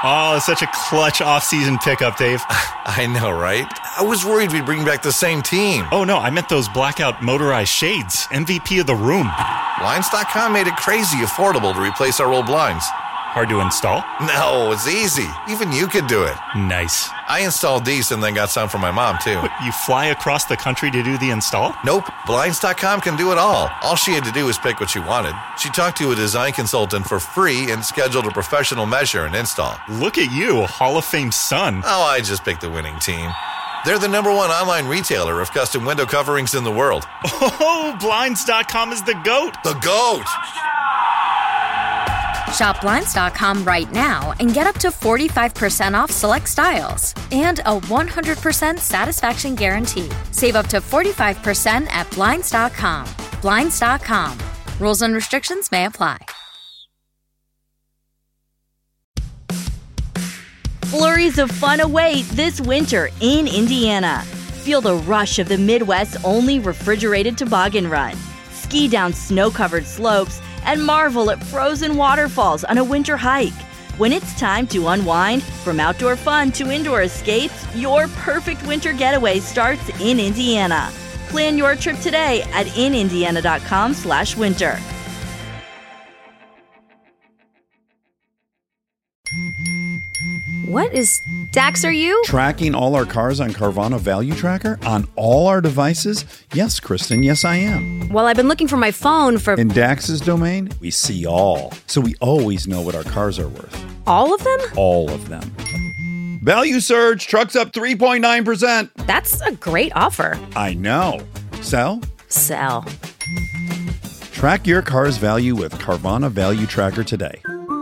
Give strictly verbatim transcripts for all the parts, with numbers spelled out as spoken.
Oh, such a clutch off-season pickup, Dave. I know, right? I was worried we'd bring back the same team. Oh, no, I meant those blackout motorized shades. M V P of the room. Blinds dot com made it crazy affordable to replace our old blinds. Hard to install? No, it's easy. Even you could do it. Nice. I installed these and then got some for my mom, too. What, you fly across the country to do the install? Nope. Blinds dot com can do it all. All she had to do was pick what she wanted. She talked to a design consultant for free and scheduled a professional measure and install. Look at you, a Hall of Fame son. Oh, I just picked the winning team. They're the number one online retailer of custom window coverings in the world. Oh, Blinds dot com is the GOAT. The GOAT! Shop Blinds dot com right now and get up to forty-five percent off select styles and a one hundred percent satisfaction guarantee. Save up to forty-five percent at Blinds dot com. Blinds dot com. Rules and restrictions may apply. Flurries of fun await this winter in Indiana. Feel the rush of the Midwest's only refrigerated toboggan run. Ski down snow-covered slopes and marvel at frozen waterfalls on a winter hike. When it's time to unwind, from outdoor fun to indoor escapes, your perfect winter getaway starts in Indiana. Plan your trip today at in indiana dot com slash winter. What is Dax, are you? Tracking all our cars on Carvana Value Tracker on all our devices? Yes, Kristen, yes, I am. Well, I've been looking for my phone for... In Dax's domain, we see all. So we always know what our cars are worth. All of them? All of them. Value surge, trucks up three point nine percent. That's a great offer. I know. Sell? Sell. Track your car's value with Carvana Value Tracker today.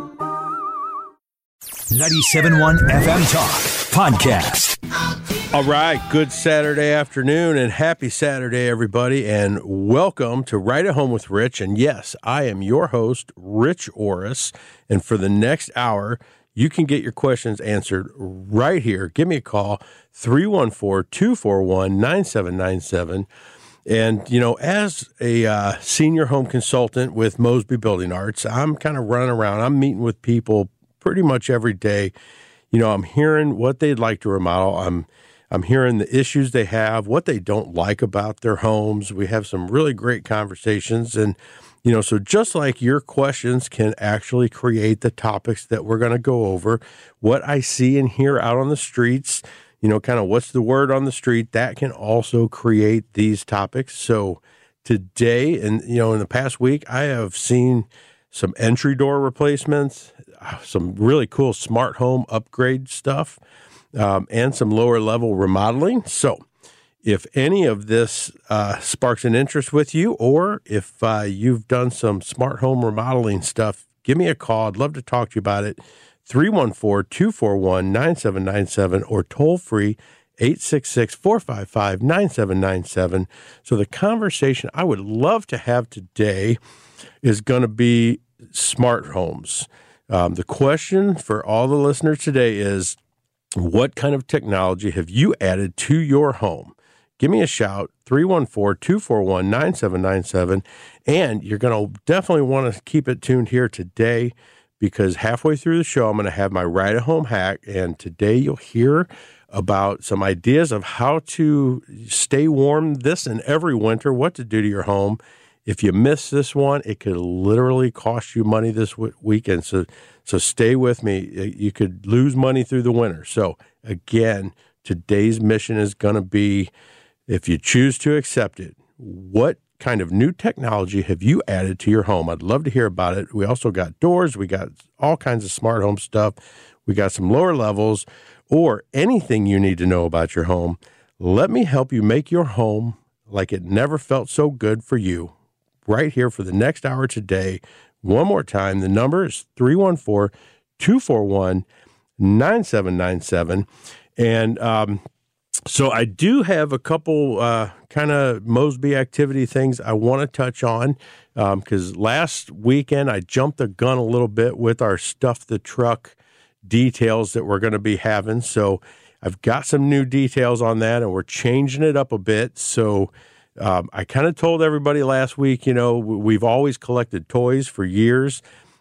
ninety-seven point one F M Talk Podcast. All right, good Saturday afternoon and happy Saturday, everybody, and welcome to Right at Home with Rich. And yes, I am your host, Rich Orris, and for the next hour, you can get your questions answered right here. Give me a call, three one four, two four one, nine seven nine seven. And, you know, as a uh, senior home consultant with Mosby Building Arts, I'm kind of running around. I'm meeting with people pretty much every day. You know, I'm hearing what they'd like to remodel. I'm I'm hearing the issues they have, what they don't like about their homes. We have some really great conversations. And, you know, so just like your questions can actually create the topics that we're going to go over, what I see and hear out on the streets, you know, kind of what's the word on the street, that can also create these topics. So today, and, you know, in the past week, I have seen some entry door replacements, some really cool smart home upgrade stuff, um, and some lower level remodeling. So if any of this uh, sparks an interest with you, or if uh, you've done some smart home remodeling stuff, give me a call. I'd love to talk to you about it. three one four, two four one, nine seven nine seven or toll free eight six six, four five five, nine seven nine seven. So the conversation I would love to have today is going to be smart homes. Um, the question for all the listeners today is, what kind of technology have you added to your home? Give me a shout, three one four, two four one, nine seven nine seven. And you're going to definitely want to keep it tuned here today, because halfway through the show, I'm going to have my Ride at Home hack. And today you'll hear about some ideas of how to stay warm this and every winter, what to do to your home. If you miss this one, it could literally cost you money this w- weekend. So, so stay with me. You could lose money through the winter. So again, today's mission is going to be, if you choose to accept it, what kind of new technology have you added to your home? I'd love to hear about it. We also got doors. We got all kinds of smart home stuff. We got some lower levels, or anything you need to know about your home. Let me help you make your home like it never felt so good for you. Right here for the next hour today. One more time, the number is three one four, two four one, nine seven nine seven. And um, so I do have a couple uh, kind of Mosby activity things I want to touch on, because um, last weekend I jumped the gun a little bit with our Stuff the Truck details that we're going to be having. So I've got some new details on that, and we're changing it up a bit. So Um, I kind of told everybody last week, you know, we've always collected toys for years,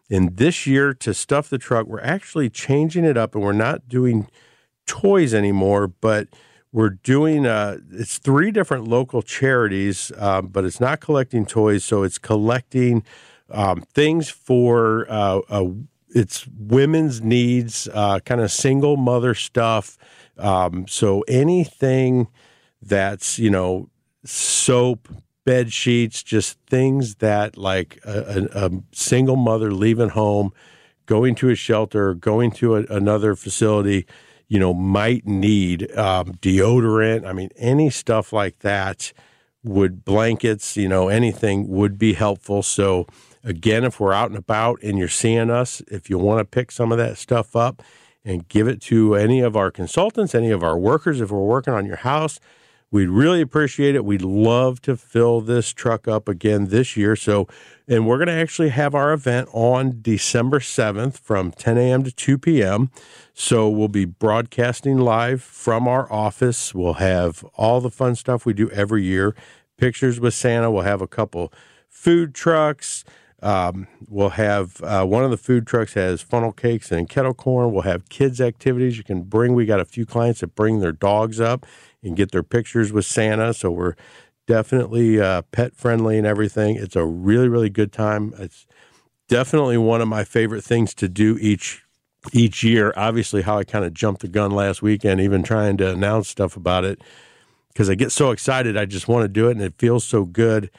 And this year, to stuff the truck, we're actually changing it up, and we're not doing toys anymore, but we're doing, uh, it's three different local charities, um, but it's not collecting toys, so it's collecting um, things for, uh, uh, it's women's needs, uh, kind of single mother stuff. Um, so anything that's, you know, soap, bed sheets, just things that like a, a, a single mother leaving home, going to a shelter, going to a, another facility, you know, might need um, deodorant. I mean, any stuff like that would, blankets, you know, anything would be helpful. So again, if we're out and about and you're seeing us, if you want to pick some of that stuff up and give it to any of our consultants, any of our workers, if we're working on your house, we'd really appreciate it. We'd love to fill this truck up again this year. So, and we're going to actually have our event on December seventh from ten a.m. to two p.m. So we'll be broadcasting live from our office. We'll have all the fun stuff we do every year. Pictures with Santa. We'll have a couple food trucks. Um, we'll have uh, one of the food trucks has funnel cakes and kettle corn. We'll have kids activities you can bring. We got a few clients that bring their dogs up and get their pictures with Santa. So we're definitely uh, pet friendly and everything. It's a really, really good time. It's definitely one of my favorite things to do each each year. Obviously, how I kind of jumped the gun last weekend, even trying to announce stuff about it, because I get so excited. I just want to do it, and it feels so good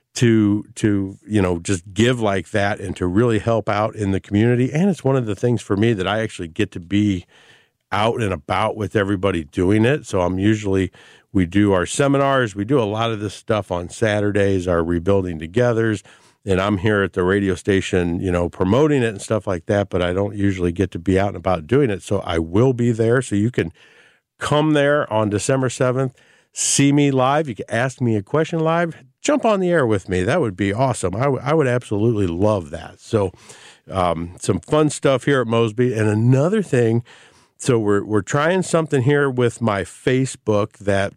to to you know just give like that and to really help out in the community. And it's one of the things for me that I actually get to be out and about with everybody doing it. So I'm usually, we do our seminars, we do a lot of this stuff on Saturdays, our Rebuilding Togethers, and I'm here at the radio station, you know, promoting it and stuff like that, but I don't usually get to be out and about doing it. So I will be there. So you can come there on December seventh, see me live. You can ask me a question live, jump on the air with me. That would be awesome. I, w- I would absolutely love that. So um, some fun stuff here at Mosby. And another thing, so we're we're trying something here with my Facebook that,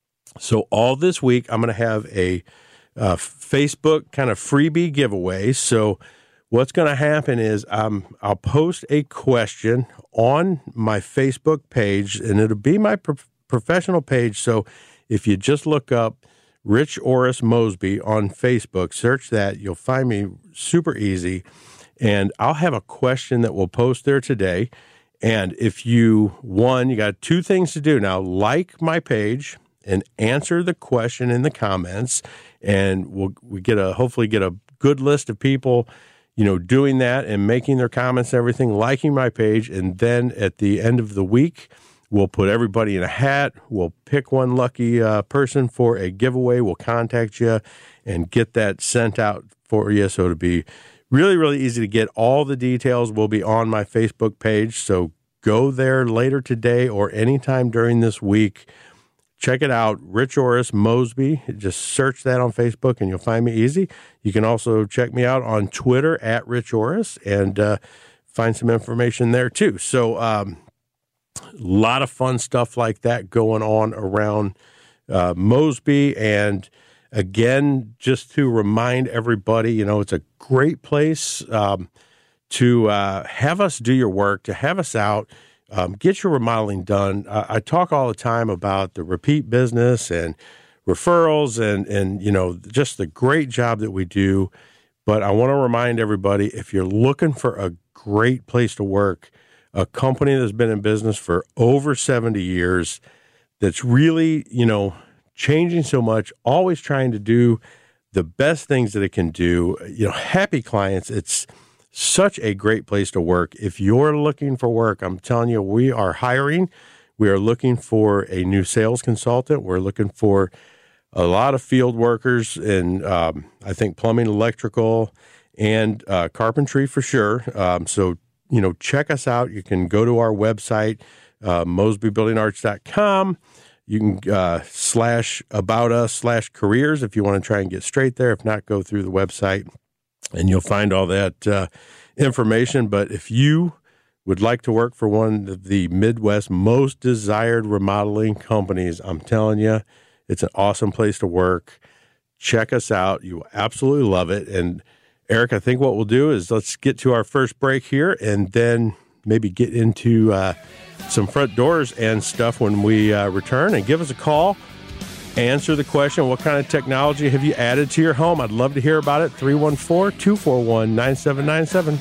so all this week I'm going to have a uh, Facebook kind of freebie giveaway. So what's going to happen is um, I'll post a question on my Facebook page, and it'll be my pro- professional page. So if you just look up Rich Orris Mosby on Facebook, search that, you'll find me super easy. And I'll have a question that we'll post there today. And if you, one, you got two things to do now, like my page and answer the question in the comments, and we'll we get a hopefully get a good list of people, you know, doing that and making their comments and everything, liking my page. And then at the end of the week, we'll put everybody in a hat. We'll pick one lucky uh, person for a giveaway. We'll contact you and get that sent out for you. So it'll be really, really easy to get. All the details will be on my Facebook page, so go there later today or anytime during this week. Check it out, Rich Orris Mosby. Just search that on Facebook and you'll find me easy. You can also check me out on Twitter at Rich Orris and uh, find some information there too. So um, a lot of fun stuff like that going on around uh, Mosby. And again, just to remind everybody, you know, it's a great place um, to uh, have us do your work, to have us out, um, get your remodeling done. Uh, I talk all the time about the repeat business and referrals and, and, you know, just the great job that we do. But I want to remind everybody, if you're looking for a great place to work, a company that's been in business for over seventy years, that's really, you know, changing so much, always trying to do the best things that it can do, you know, happy clients, it's such a great place to work. If you're looking for work, I'm telling you, we are hiring. We are looking for a new sales consultant. We're looking for a lot of field workers and um, I think plumbing, electrical, and uh, carpentry for sure. Um, so, you know, check us out. You can go to our website, uh, mosby building arts dot com. You can uh, slash about us slash careers if you want to try and get straight there. If not, go through the website and you'll find all that uh, information. But if you would like to work for one of the Midwest most desired remodeling companies, I'm telling you, it's an awesome place to work. Check us out. You will absolutely love it. And Eric, I think what we'll do is let's get to our first break here and then maybe get into uh, some front doors and stuff when we uh, return. And give us a call. Answer the question, what kind of technology have you added to your home? I'd love to hear about it. three one four, two four one, nine seven nine seven.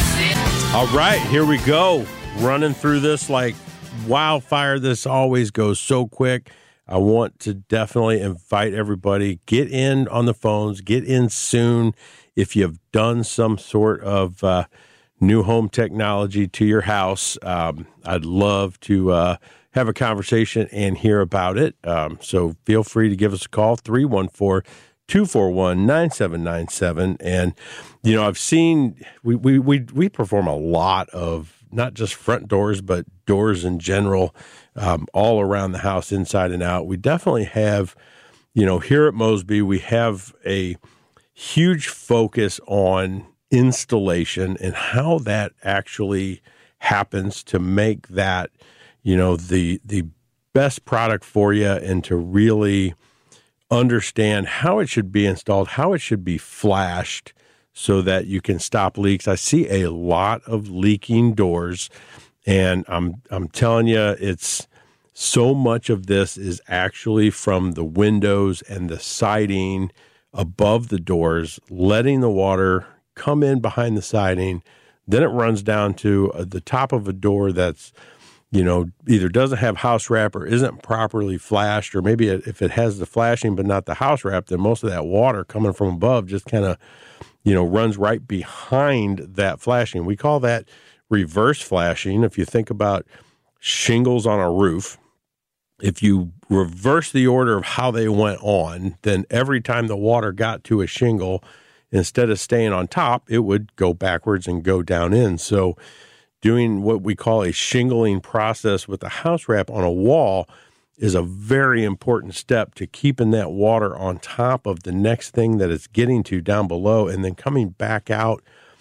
All right, here we go. Running through this like wildfire. This always goes so quick. I want to definitely invite everybody, get in on the phones, get in soon. If you've done some sort of uh, new home technology to your house, um, I'd love to uh, have a conversation and hear about it. Um, so feel free to give us a call, three one four, two four one, nine seven nine seven. And, you know, I've seen, we, we, we, we perform a lot of not just front doors, but doors in general, um, all around the house, inside and out. We definitely have, you know, here at Mosby, we have a huge focus on installation and how that actually happens to make that, you know, the the best product for you, and to really understand how it should be installed, how it should be flashed so that you can stop leaks. I see a lot of leaking doors, and I'm I'm telling you, it's so much of this is actually from the windows and the siding above the doors, letting the water come in behind the siding. Then it runs down to uh, the top of a door that's, you know, either doesn't have house wrap or isn't properly flashed, or maybe it, if it has the flashing but not the house wrap, then most of that water coming from above just kind of, you know, runs right behind that flashing. We call that reverse flashing. If you think about shingles on a roof, if you reverse the order of how they went on, then every time the water got to a shingle, instead of staying on top, it would go backwards and go down in. So doing what we call a shingling process with the house wrap on a wall is a very important step to keeping that water on top of the next thing that it's getting to down below, and then coming back out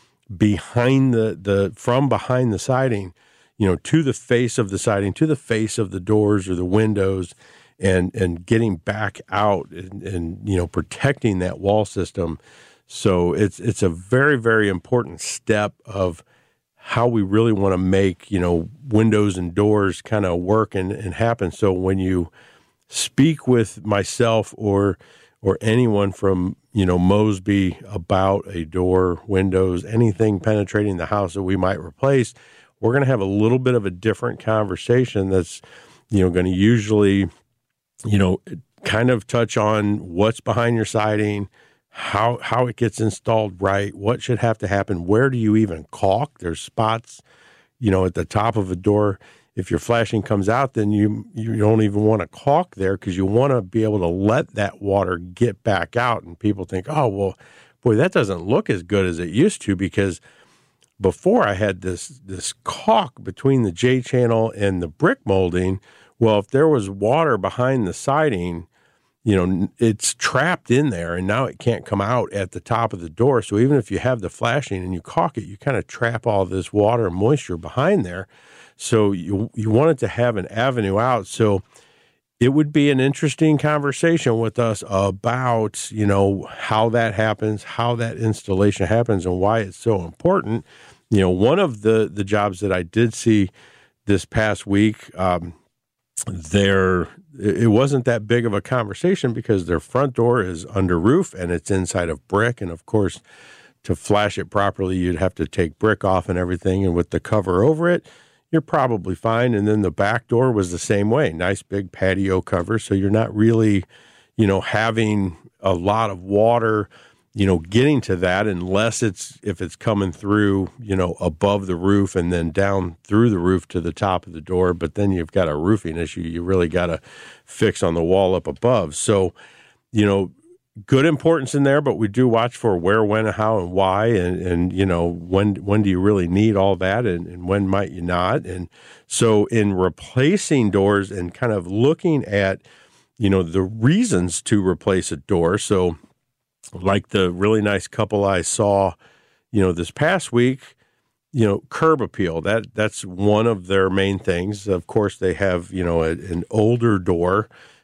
behind the, the from behind the siding, you know, to the face of the siding, to the face of the doors or the windows, and and getting back out and, and you know, protecting that wall system. So it's it's a very, very important step of how we really want to make, you know, windows and doors kind of work and, and happen. So when you speak with myself or or anyone from, you know, Mosby about a door, windows, anything penetrating the house that we might replace, we're going to have a little bit of a different conversation that's, you know, going to usually, you know, kind of touch on what's behind your siding, how how it gets installed right, what should have to happen, where do you even caulk? There's spots, you know, at the top of a door. If your flashing comes out, then you you don't even want to caulk there, because you want to be able to let that water get back out. And people think, oh, well, boy, that doesn't look as good as it used to, because before I had this this caulk between the J-channel and the brick molding. Well, if there was water behind the siding, you know, it's trapped in there, and now it can't come out at the top of the door. So even if you have the flashing and you caulk it, you kind of trap all this water and moisture behind there. So you you want it to have an avenue out. So it would be an interesting conversation with us about, you know, how that happens, how that installation happens, and why it's so important. You know, one of the, the jobs that I did see this past week, um, there it wasn't that big of a conversation because their front door is under roof and it's inside of brick. And of course, to flash it properly, you'd have to take brick off and everything. And with the cover over it, you're probably fine. And then the back door was the same way. Nice big patio cover. So you're not really, you know, having a lot of water, you know, getting to that, unless it's, if it's coming through, you know, above the roof and then down through the roof to the top of the door. But then you've got a roofing issue you really got to fix on the wall up above. So, you know, good importance in there, but we do watch for where, when, how, and why, and, and you know, when when do you really need all that, and, and when might you not? And so in replacing doors and kind of looking at, you know, the reasons to replace a door. So like the really nice couple I saw, you know, this past week, you know, curb appeal, that that's one of their main things. Of course, they have, you know, a, an older door.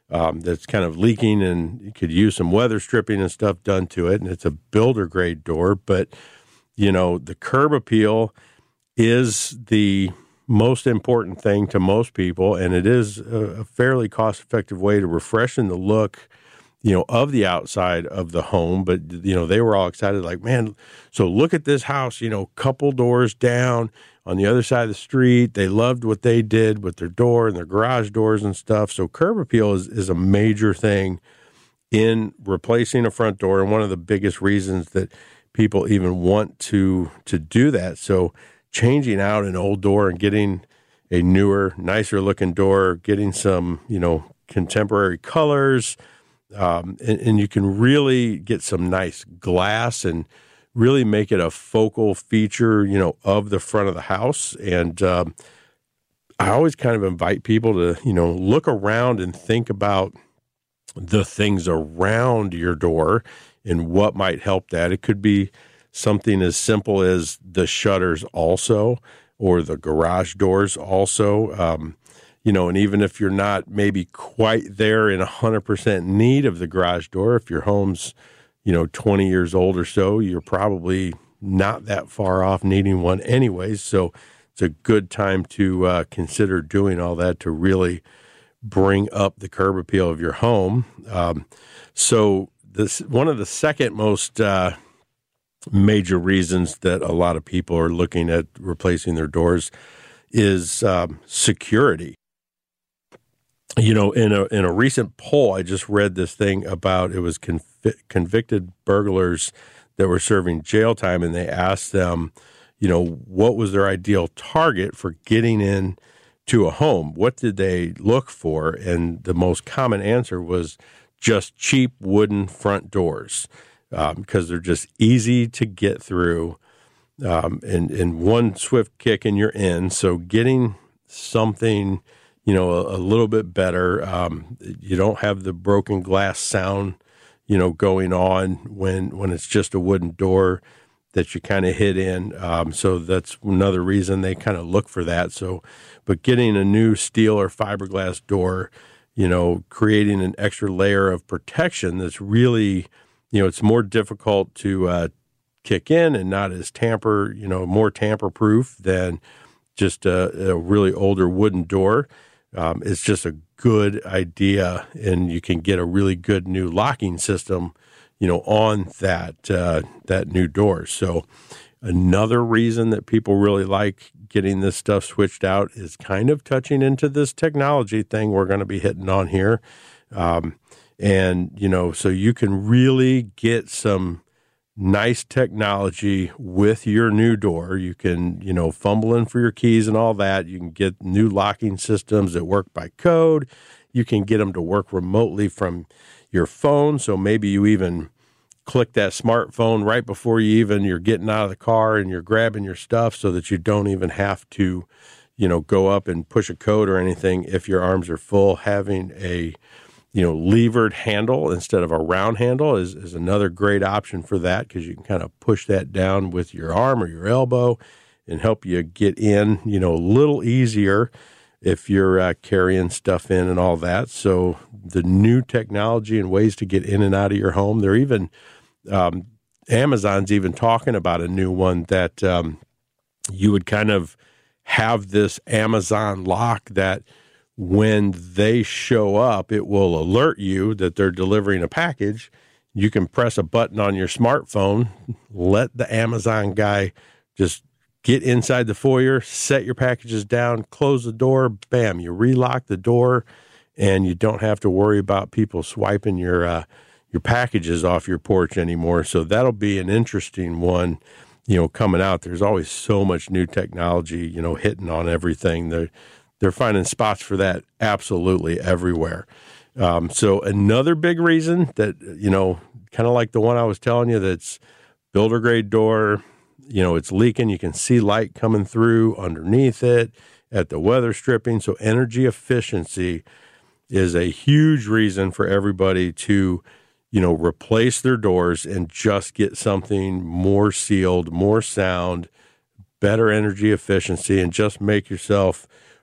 um, that's kind of leaking, and you could use some weather stripping and stuff done to it. And it's a builder grade door, but you know, the curb appeal is the most important thing to most people, and it is a fairly cost-effective way to refreshen the look, you know, of the outside of the home. But, you know, they were all excited, like, man, so look at this house, you know, couple doors down on the other side of the street. They loved what they did with their door and their garage doors and stuff. So curb appeal is, is a major thing in replacing a front door, and one of the biggest reasons that people even want to to do that. So changing out an old door and getting a newer, nicer looking door, getting some, you know, contemporary colors, um, and, and you can really get some nice glass and really make it a focal feature, you know, of the front of the house. And um, I always kind of invite people to, you know, look around and think about the things around your door and what might help that. It could be something as simple as the shutters also, or the garage doors also. Um, you know, and even if you're not maybe quite there in one hundred percent need of the garage door, if your home's, you know, twenty years old or so, you're probably not that far off needing one anyways. So it's a good time to uh, consider doing all that to really bring up the curb appeal of your home. Um, so this one of the second most uh, major reasons that a lot of people are looking at replacing their doors is um, security. You know, in a in a recent poll, I just read this thing about, it was conv- convicted burglars that were serving jail time, and they asked them, you know, what was their ideal target for getting in to a home? What did they look for? And the most common answer was just cheap wooden front doors, um, because they're just easy to get through, um, and, and one swift kick and you're in. So getting something, you know, a, a little bit better. Um, you don't have the broken glass sound, you know, going on when when it's just a wooden door that you kind of hit in. Um, so that's another reason they kind of look for that. So, but getting a new steel or fiberglass door, you know, creating an extra layer of protection that's really, you know, it's more difficult to uh, kick in and not as tamper, you know, more tamper proof than just a, a really older wooden door. Um, it's just a good idea, and you can get a really good new locking system, you know, on that uh, that new door. So another reason that people really like getting this stuff switched out is kind of touching into this technology thing we're going to be hitting on here. Um, and, you know, so you can really get some nice technology with your new door. You can, you know, fumble in for your keys and all that. You can get new locking systems that work by code. You can get them to work remotely from your phone. So maybe you even click that smartphone right before you even you're getting out of the car and you're grabbing your stuff, so that you don't even have to, you know, go up and push a code or anything if your arms are full. Having a, you know, levered handle instead of a round handle is, is another great option for that, because you can kind of push that down with your arm or your elbow and help you get in, you know, a little easier if you're uh, carrying stuff in and all that. So the new technology and ways to get in and out of your home, they're even, um, Amazon's even talking about a new one that um, you would kind of have this Amazon lock that when they show up, it will alert you that they're delivering a package. You can press a button on your smartphone, let the Amazon guy just get inside the foyer, set your packages down, close the door, bam, you relock the door, and you don't have to worry about people swiping your uh, your packages off your porch anymore. So that'll be an interesting one, you know, coming out. There's always so much new technology, you know, hitting on everything. They're, they're finding spots for that absolutely everywhere. Um, so another big reason that, you know, kind of like the one I was telling you, that's builder grade door, you know, it's leaking. You can see light coming through underneath it at the weather stripping. So energy efficiency is a huge reason for everybody to, you know, replace their doors and just get something more sealed, more sound, better energy efficiency, and just make yourself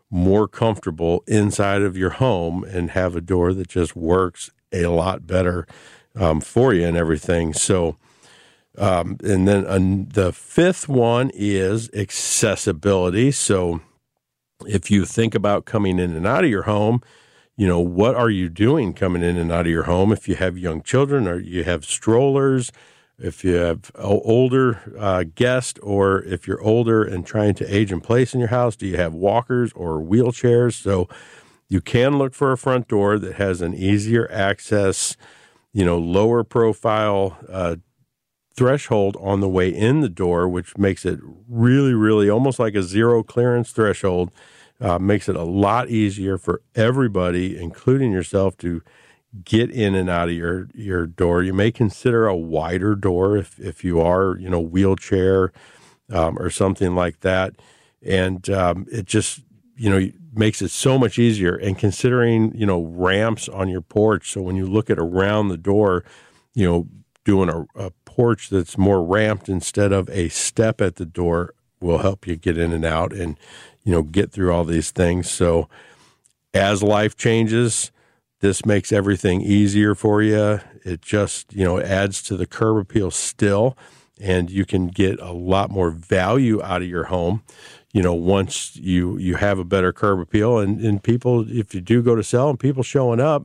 more comfortable inside of your home and have a door that just works a lot better um, for you and everything. So, um, and then uh, the fifth one is accessibility. So if you think about coming in and out of your home, you know, what are you doing coming in and out of your home? If you have young children or you have strollers, if you have older uh, guests, or if you're older and trying to age in place in your house, do you have walkers or wheelchairs? So you can look for a front door that has an easier access, you know, lower profile uh, threshold on the way in the door, which makes it really, really almost like a zero clearance threshold. Uh, makes it a lot easier for everybody, including yourself, to get in and out of your, your door. You may consider a wider door if, if you are, you know, wheelchair um, or something like that. And um, it just, you know, makes it so much easier. And considering, you know, ramps on your porch. So when you look at around the door, you know, doing a, a porch that's more ramped instead of a step at the door will help you get in and out and, you know, get through all these things. So as life changes, this makes everything easier for you. It just, you know, adds to the curb appeal still, and you can get a lot more value out of your home, you know, once you, you have a better curb appeal. And, and people, if you do go to sell and people showing up,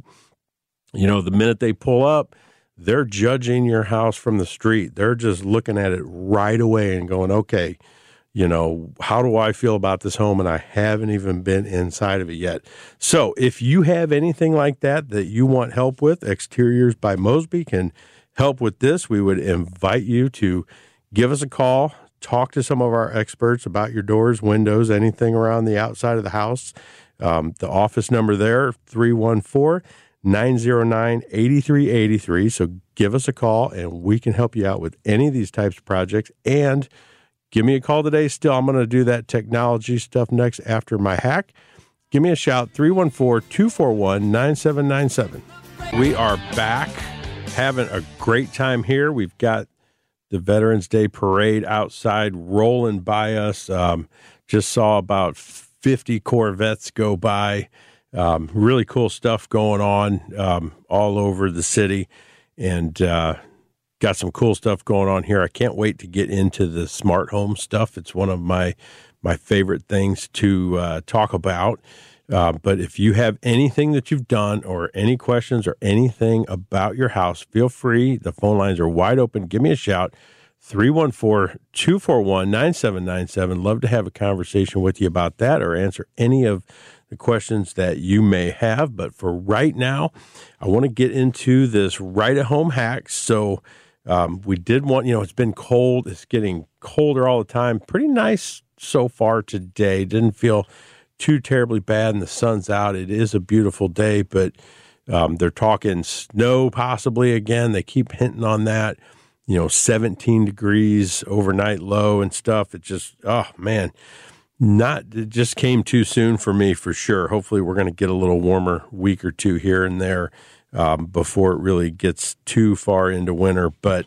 you know, the minute they pull up, they're judging your house from the street. They're just looking at it right away and going, okay, you know, how do I feel about this home? And I haven't even been inside of it yet. So if you have anything like that that you want help with, Exteriors by Mosby can help with this. We would invite you to give us a call, talk to some of our experts about your doors, windows, anything around the outside of the house. Um, the office number there, three one four, nine zero nine, eight three eight three. So give us a call and we can help you out with any of these types of projects. And give me a call today. Still, I'm going to do that technology stuff next after my hack. Give me a shout, three one four, two four one, nine seven nine seven. We are back, having a great time here. We've got the Veterans Day Parade outside rolling by us. Um, just saw about fifty Corvettes go by. Um, really cool stuff going on um, all over the city. And uh got some cool stuff going on here. I can't wait to get into the smart home stuff. It's one of my my favorite things to uh, talk about. Uh, but if you have anything that you've done or any questions or anything about your house, feel free. The phone lines are wide open. Give me a shout, three one four, two four one, nine seven nine seven. Love to have a conversation with you about that or answer any of the questions that you may have. But for right now, I want to get into this right-at-home hack. So Um, we did want, you know, it's been cold. It's getting colder all the time. Pretty nice so far today. Didn't feel too terribly bad, and the sun's out. It is a beautiful day, but um, they're talking snow possibly again. They keep hinting on that, you know, seventeen degrees overnight low and stuff. It just, oh, man, not, it just came too soon for me for sure. Hopefully we're going to get a little warmer week or two here and there. Um, before it really gets too far into winter. But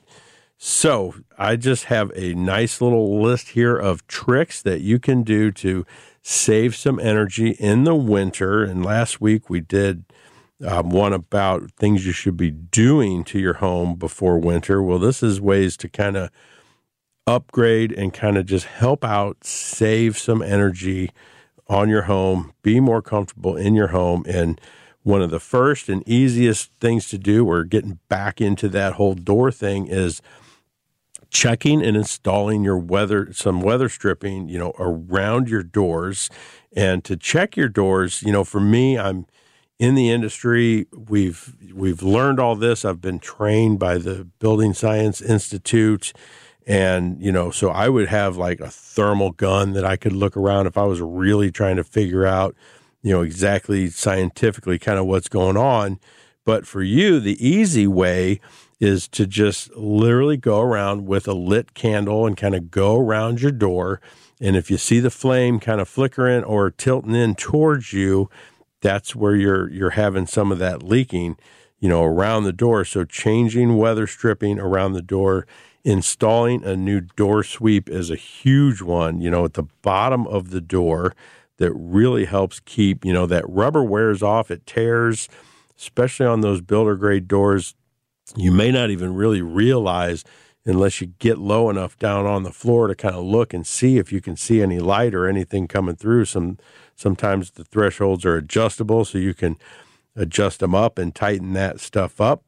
so I just have a nice little list here of tricks that you can do to save some energy in the winter. And last week we did um, one about things you should be doing to your home before winter. Well, this is ways to kind of upgrade and kind of just help out, save some energy on your home, be more comfortable in your home. And one of the first and easiest things to do, or getting back into that whole door thing, is checking and installing your weather, some weather stripping, you know, around your doors. And to check your doors, you know, for me, I'm in the industry. We've we've learned all this. I've been trained by the Building Science Institute. And, you know, so I would have like a thermal gun that I could look around if I was really trying to figure out, you know, exactly scientifically kind of what's going on. But for you, the easy way is to just literally go around with a lit candle and kind of go around your door. And if you see the flame kind of flickering or tilting in towards you, that's where you're you're having some of that leaking, you know, around the door. So changing weather stripping around the door, installing a new door sweep is a huge one, you know, at the bottom of the door. that really helps keep, you know, that rubber wears off, it tears, especially on those builder grade doors. You may not even really realize unless you get low enough down on the floor to kind of look and see if you can see any light or anything coming through. Some sometimes the thresholds are adjustable, so you can adjust them up and tighten that stuff up.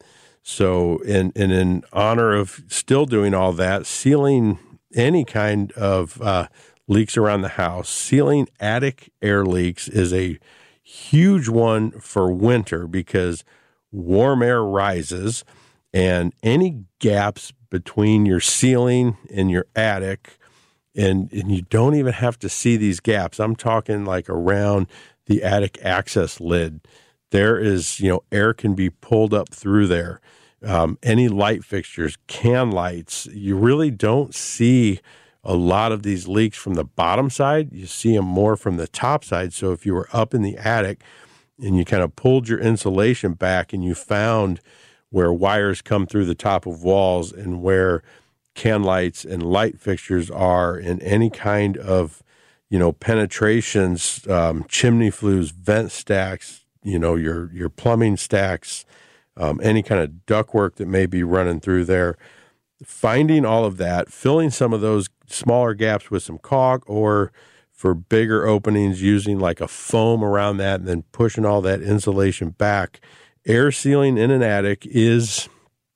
So in, in, in honor of still doing all that, sealing any kind of uh, leaks around the house, sealing attic air leaks is a huge one for winter because warm air rises, and any gaps between your ceiling and your attic, and, and you don't even have to see these gaps. I'm talking like around the attic access lid. There is, you know, air can be pulled up through there. Um, any light fixtures, can lights, you really don't see a lot of these leaks from the bottom side. You see them more from the top side. So if you were up in the attic and you kind of pulled your insulation back and you found where wires come through the top of walls and where can lights and light fixtures are, and any kind of, you know, penetrations, um, chimney flues, vent stacks, you know, your, your plumbing stacks, um, any kind of ductwork that may be running through there, finding all of that, filling some of those smaller gaps with some caulk, or for bigger openings, using like a foam around that and then pushing all that insulation back. Air sealing in an attic is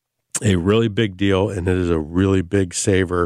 a really big deal, and it is a really big saver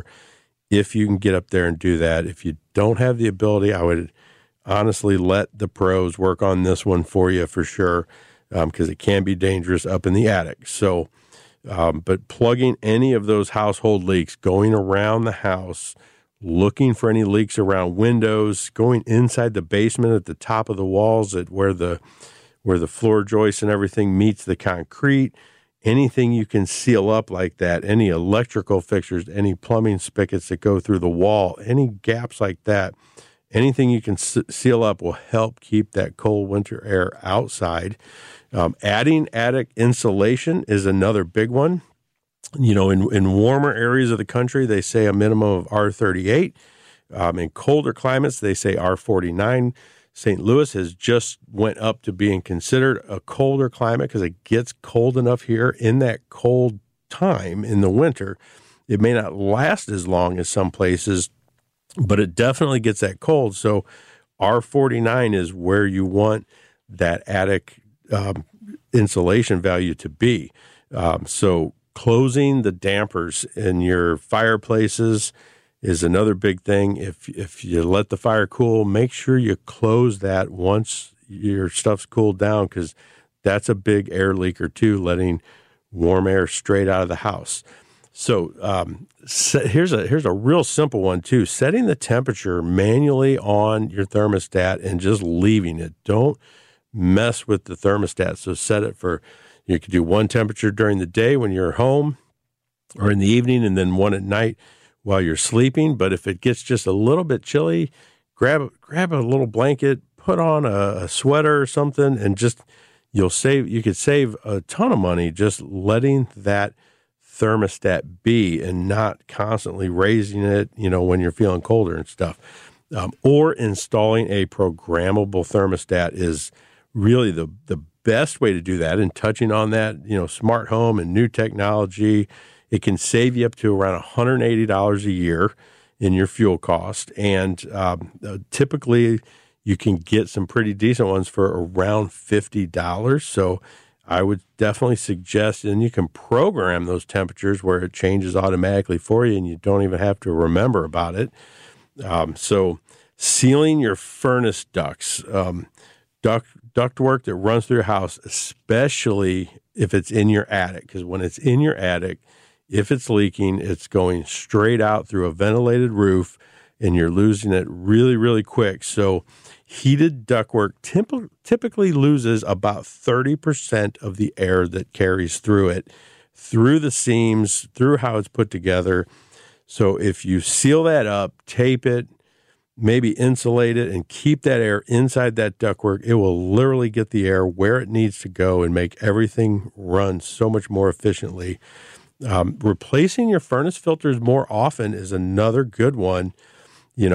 if you can get up there and do that. If you don't have the ability, I would honestly let the pros work on this one for you for sure, because um, it can be dangerous up in the attic. So, um, but plugging any of those household leaks, going around the house, looking for any leaks around windows, going inside the basement at the top of the walls at where the where the floor joists and everything meets the concrete, anything you can seal up like that, any electrical fixtures, any plumbing spigots that go through the wall, any gaps like that, anything you can seal up will help keep that cold winter air outside. Um, adding attic insulation is another big one. You know, in, in warmer areas of the country, they say a minimum of R thirty-eight. Um, in colder climates, they say R forty-nine. Saint Louis has just went up to being considered a colder climate because it gets cold enough here in that cold time in the winter. It may not last as long as some places, but it definitely gets that cold. So R forty-nine is where you want that attic um, insulation value to be. Um, so closing the dampers in your fireplaces is another big thing. If if you let the fire cool, make sure you close that once your stuff's cooled down, because that's a big air leaker too, letting warm air straight out of the house. So um, set, here's a here's a real simple one too. Setting the temperature manually on your thermostat and just leaving it. Don't mess with the thermostat. So set it for, you could do one temperature during the day when you're home or in the evening, and then one at night while you're sleeping. But if it gets just a little bit chilly, grab grab a little blanket, put on a, a sweater or something, and just you'll save. You could save a ton of money just letting that thermostat be and not constantly raising it, you know, when you're feeling colder and stuff. Um, or installing a programmable thermostat is really the the best way to do that. And touching on that, you know, smart home and new technology, it can save you up to around one hundred eighty dollars a year in your fuel cost. And um, uh, typically you can get some pretty decent ones for around fifty dollars. So I would definitely suggest, and you can program those temperatures where it changes automatically for you and you don't even have to remember about it. Um, so sealing your furnace ducts, um, duct ductwork that runs through your house, especially if it's in your attic, because when it's in your attic, if it's leaking, it's going straight out through a ventilated roof and you're losing it really, really quick. So heated ductwork typ- typically loses about thirty percent of the air that carries through it, through the seams, through how it's put together. So if you seal that up, tape it, maybe insulate it, and keep that air inside that ductwork, it will literally get the air where it needs to go and make everything run so much more efficiently. Um, replacing your furnace filters more often is another good one. You know,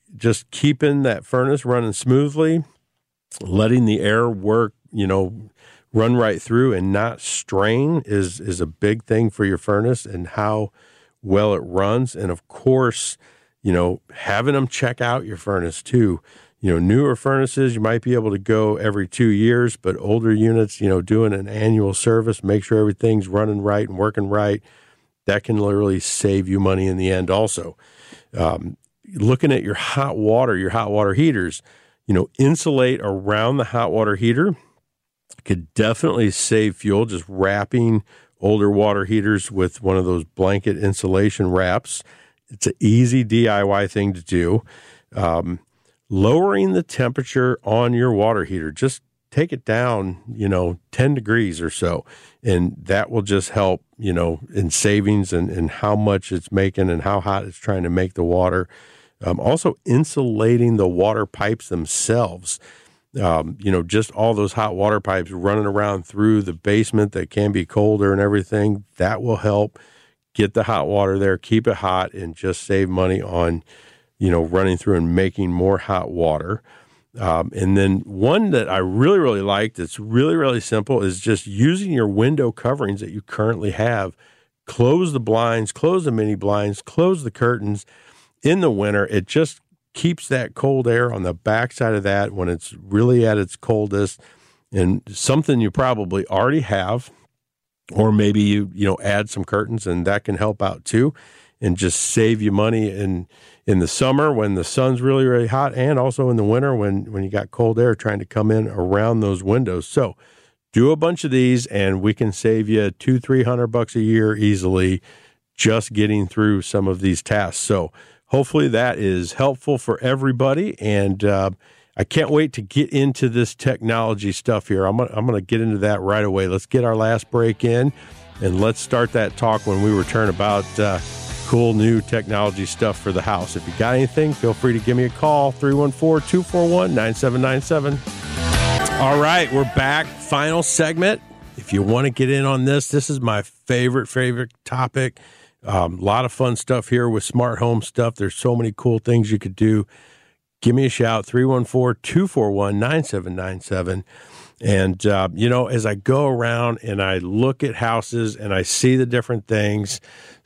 just keeping that furnace running smoothly, letting the air work, you know, run right through and not strain is is a big thing for your furnace and how well it runs. And of course, you know, having them check out your furnace too. You know, newer furnaces, you might be able to go every two years, but older units, you know, doing an annual service, make sure everything's running right and working right. That can literally save you money in the end also. Um, looking at your hot water, your hot water heaters, you know, insulate around the hot water heater could definitely save fuel, just wrapping older water heaters with one of those blanket insulation wraps. It's an easy D I Y thing to do. Um, lowering the temperature on your water heater, just take it down, you know, ten degrees or so. And that will just help, you know, in savings and, and how much it's making and how hot it's trying to make the water. Um, also insulating the water pipes themselves. Um, you know, just all those hot water pipes running around through the basement that can be colder and everything, that will help get the hot water there, keep it hot, and just save money on, you know, running through and making more hot water. Um, and then one that I really, really like that's really, really simple is just using your window coverings that you currently have. Close the blinds, close the mini blinds, close the curtains in the winter. It just keeps that cold air on the backside of that when it's really at its coldest, and something you probably already have, or maybe you, you know, add some curtains and that can help out too, and just save you money in, in the summer when the sun's really, really hot, and also in the winter when, when you got cold air trying to come in around those windows. So do a bunch of these and we can save you two, three hundred bucks a year easily just getting through some of these tasks. So hopefully that is helpful for everybody, and uh, I can't wait to get into this technology stuff here. I'm gonna, I'm going to get into that right away. Let's get our last break in, and let's start that talk when we return about uh, cool new technology stuff for the house. If you got anything, feel free to give me a call, three one four, two four one, nine seven nine seven. All right, we're back. Final segment. If you want to get in on this, this is my favorite, favorite topic. A um, lot of fun stuff here with smart home stuff. There's so many cool things you could do. Give me a shout, three one four, two four one, nine seven nine seven. And, uh, you know, as I go around and I look at houses and I see the different things.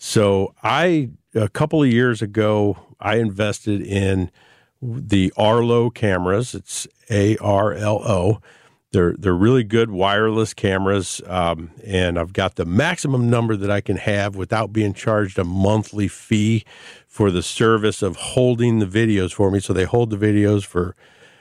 So I, a couple of years ago, I invested in the Arlo cameras. It's A R L O. They're they're really good wireless cameras, um, and I've got the maximum number that I can have without being charged a monthly fee for the service of holding the videos for me. So they hold the videos for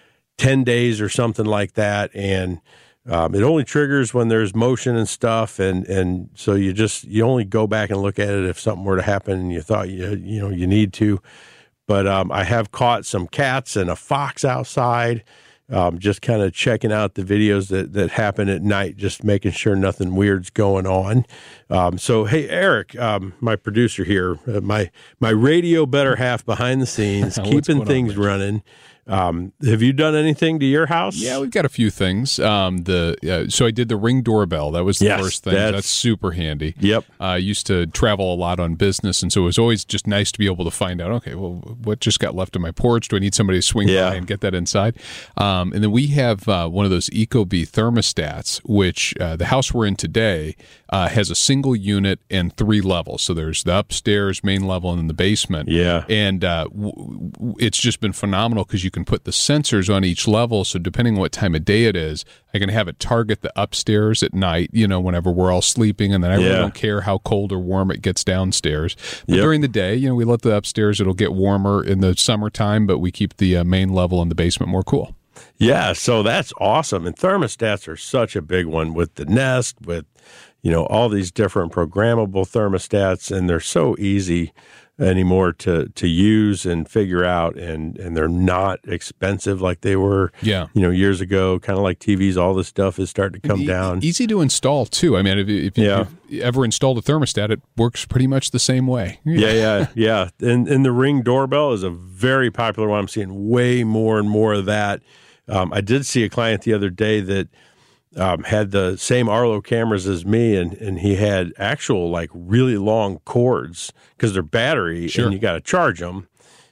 ten days or something like that, and um, it only triggers when there's motion and stuff, and, and so you just you only go back and look at it if something were to happen and you thought you you know you need to. But um, I have caught some cats and a fox outside. Um, just kind of checking out the videos that, that happen at night, just making sure nothing weird's going on. Um, so, hey, Eric, um, my producer here, uh, my my radio better half behind the scenes, keeping things on, running. Um, have you done anything to your house? Yeah, we've got a few things. Um, the uh, so I did the Ring doorbell. That was the yes, first thing. That's, that's super handy. Yep. I uh, used to travel a lot on business, and so it was always just nice to be able to find out, okay, well, what just got left on my porch? Do I need somebody to swing yeah. by and get that inside? Um, and then we have uh, one of those Ecobee thermostats, which uh, the house we're in today uh, has a single unit and three levels. So there's the upstairs, main level, and then the basement. Yeah. And uh, w- w- it's just been phenomenal because you can put the sensors on each level, so depending on what time of day it is, I can have it target the upstairs at night, you know, whenever we're all sleeping, and then I yeah. really don't care how cold or warm it gets downstairs. But yep. during the day, you know, we let the upstairs, it'll get warmer in the summertime, but we keep the uh, main level and the basement more cool. Yeah, so that's awesome. And thermostats are such a big one with the Nest, with, you know, all these different programmable thermostats, and they're so easy anymore to to use and figure out, and and they're not expensive like they were yeah you know years ago. Kind of like T Vs, all this stuff is starting to come e- down. Easy to install too. I mean, if, if yeah. you've ever installed a thermostat, it works pretty much the same way. yeah yeah yeah and and the Ring doorbell is a very popular one. I'm seeing way more and more of that. um, I did see a client the other day that Um, had the same Arlo cameras as me, and, and he had actual like really long cords because they're battery, sure. and you got to charge them.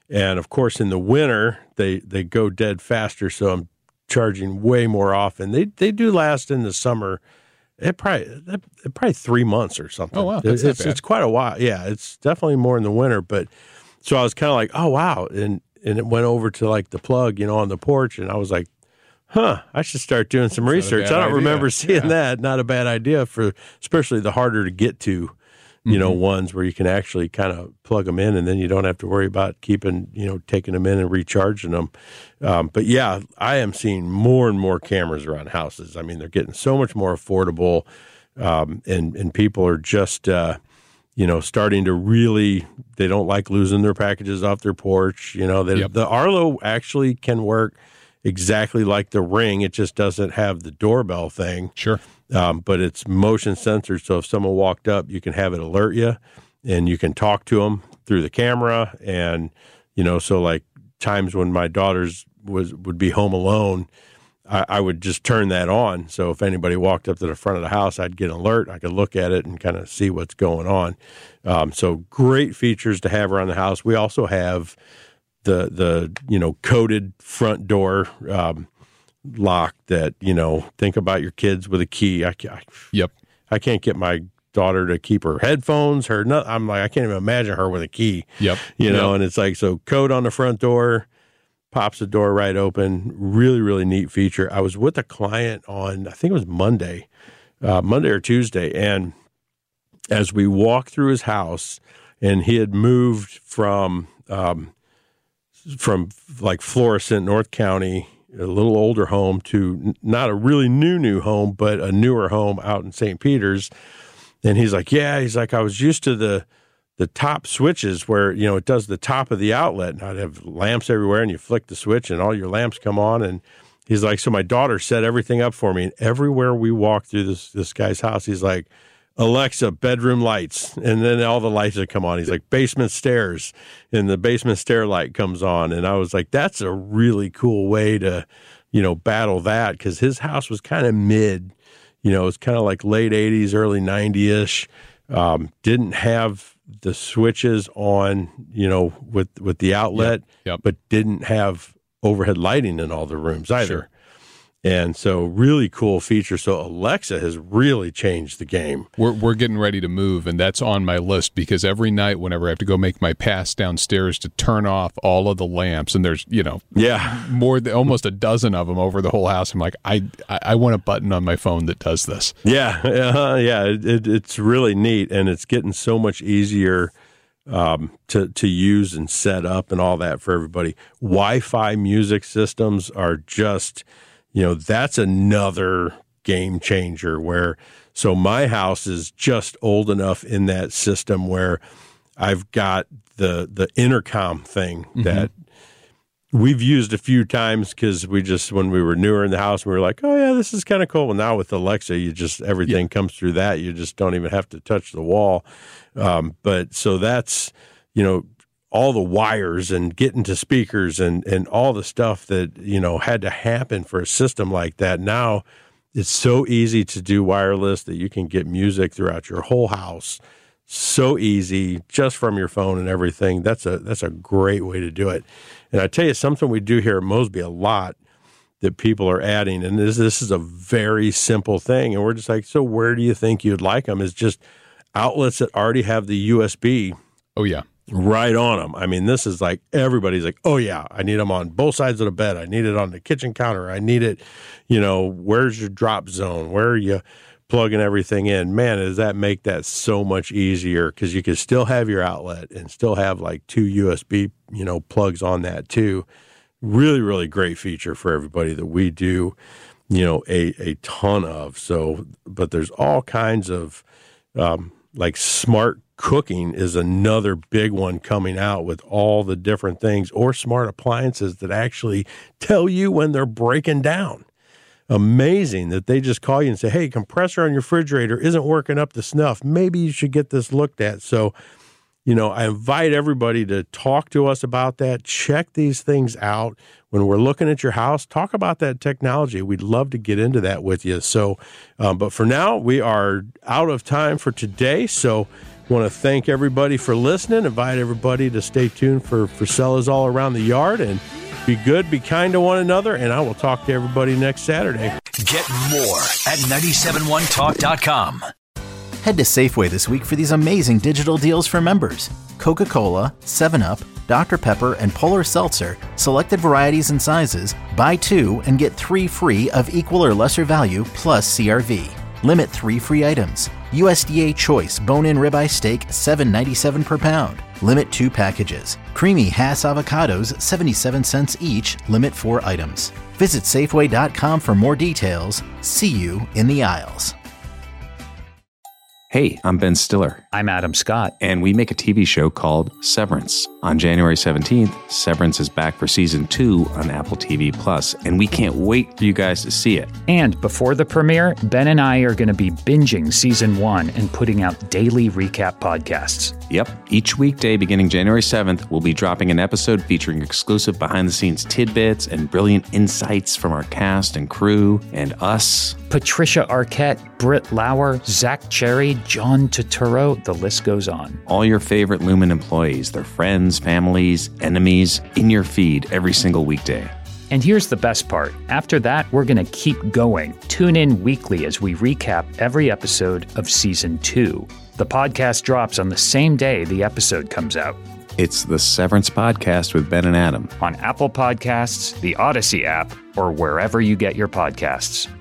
And of course, in the winter, they, they go dead faster. So I'm charging way more often. They they do last in the summer. It probably it probably three months or something. Oh wow, that's it's not bad. It's quite a while. Yeah, it's definitely more in the winter. But so I was kind of like, oh wow, and and it went over to like the plug, you know, on the porch, and I was like, huh, I should start doing some That's research. I don't idea. remember seeing Yeah. that. Not a bad idea for especially the harder to get to, you know, Mm-hmm. ones where you can actually kind of plug them in, and then you don't have to worry about keeping, you know, taking them in and recharging them. Um, but yeah, I am seeing more and more cameras around houses. I mean, they're getting so much more affordable, um, and and people are just, uh, you know, starting to really. They don't like losing their packages off their porch. You know, they, Yep. the Arlo actually can work exactly like the Ring. It just doesn't have the doorbell thing. Sure. Um, but it's motion censored, so if someone walked up, you can have it alert you, and you can talk to them through the camera. And you know, so like times when my daughters was would be home alone, I, I would just turn that on. So if anybody walked up to the front of the house, I'd get an alert. I could look at it and kind of see what's going on. Um, so great features to have around the house. We also have the the you know coded front door. Um, lock that, you know, think about your kids with a key. I, I, Yep. I can't get my daughter to keep her headphones, her, no, I'm like, I can't even imagine her with a key, Yep. you know, Yep. and it's like, so code on the front door, pops the door right open. Really, really neat feature. I was with a client on, I think it was Monday, uh, Monday or Tuesday. And as we walked through his house, and he had moved from, um, from like Florissant, North County, a little older home, to not a really new, new home, but a newer home out in Saint Peter's. And he's like, yeah, he's like, I was used to the, the top switches where, you know, it does the top of the outlet, and I'd have lamps everywhere, and you flick the switch and all your lamps come on. And he's like, so my daughter set everything up for me. And everywhere we walk through this, this guy's house, he's like, Alexa, bedroom lights. And then all the lights that come on. He's like, basement stairs, and the basement stair light comes on. And I was like, that's a really cool way to, you know, battle that, because his house was kind of mid, you know, it was kind of like late eighties, early ninety-ish. Um, didn't have the switches on, you know, with, with the outlet, Yep. Yep. but didn't have overhead lighting in all the rooms either. Sure. And so really cool feature. So Alexa has really changed the game. We're we're getting ready to move, and that's on my list, because every night whenever I have to go make my pass downstairs to turn off all of the lamps, and there's, you know, Yeah. more than almost a dozen of them over the whole house, I'm like, I I, I want a button on my phone that does this. Yeah. Uh, yeah. It, it, it's really neat, and it's getting so much easier um, to, to use and set up and all that for everybody. Wi-Fi music systems are just... You know, that's another game changer where, so my house is just old enough in that system where I've got the the intercom thing Mm-hmm. that we've used a few times, because we just, when we were newer in the house, we were like, oh yeah, this is kind of cool. Well, now with Alexa, you just, everything Yeah. comes through that. You just don't even have to touch the wall. Um, but so that's, you know, all the wires and getting to speakers and, and all the stuff that, you know, had to happen for a system like that. Now it's so easy to do wireless that you can get music throughout your whole house. So easy, just from your phone and everything. That's a, that's a great way to do it. And I tell you, something we do here at Mosby a lot that people are adding, and this, this is a very simple thing. And we're just like, so where do you think you'd like them? Is just outlets that already have the U S B Oh yeah. right on them. I mean, this is like, everybody's like, oh yeah, I need them on both sides of the bed. I need it on the kitchen counter. I need it, you know, where's your drop zone? Where are you plugging everything in? Man, does that make that so much easier, because you can still have your outlet and still have like two U S B, you know, plugs on that too. Really, really great feature for everybody that we do, you know, a, a ton of. So, but there's all kinds of, um, like smart cooking is another big one coming out with all the different things, or smart appliances that actually tell you when they're breaking down. Amazing that they just call you and say, hey, compressor on your refrigerator isn't working up to snuff. Maybe you should get this looked at. So, you know, I invite everybody to talk to us about that. Check these things out. When we're looking at your house, talk about that technology. We'd love to get into that with you. So, um, but for now, we are out of time for today. So Want to thank everybody for listening. Invite everybody to stay tuned for Frisella's All Around the Yard. And be good, be kind to one another. And I will talk to everybody next Saturday. Get more at nine seven one talk dot com. Head to Safeway this week for these amazing digital deals for members. Coca-Cola, seven up, Doctor Pepper, and Polar Seltzer, selected varieties and sizes, buy two and get three free of equal or lesser value plus C R V. Limit three free items. U S D A Choice bone-in ribeye steak, seven ninety-seven per pound. Limit two packages. Creamy Hass avocados, seventy-seven cents each. Limit four items. Visit Safeway dot com for more details. See you in the aisles. Hey, I'm Ben Stiller. I'm Adam Scott. And we make a T V show called Severance. On January seventeenth, Severance is back for season two on Apple T V Plus, and we can't wait for you guys to see it. And before the premiere, Ben and I are going to be binging season one and putting out daily recap podcasts. Yep. Each weekday beginning January seventh, we'll be dropping an episode featuring exclusive behind-the-scenes tidbits and brilliant insights from our cast and crew and us. Patricia Arquette, Britt Lauer, Zach Cherry, John Turturro, the list goes on. All your favorite Lumen employees, their friends, families, enemies, in your feed every single weekday. And here's the best part. After that, we're going to keep going. Tune in weekly as we recap every episode of season two. The podcast drops on the same day the episode comes out. It's the Severance Podcast with Ben and Adam. On Apple Podcasts, the Odyssey app, or wherever you get your podcasts.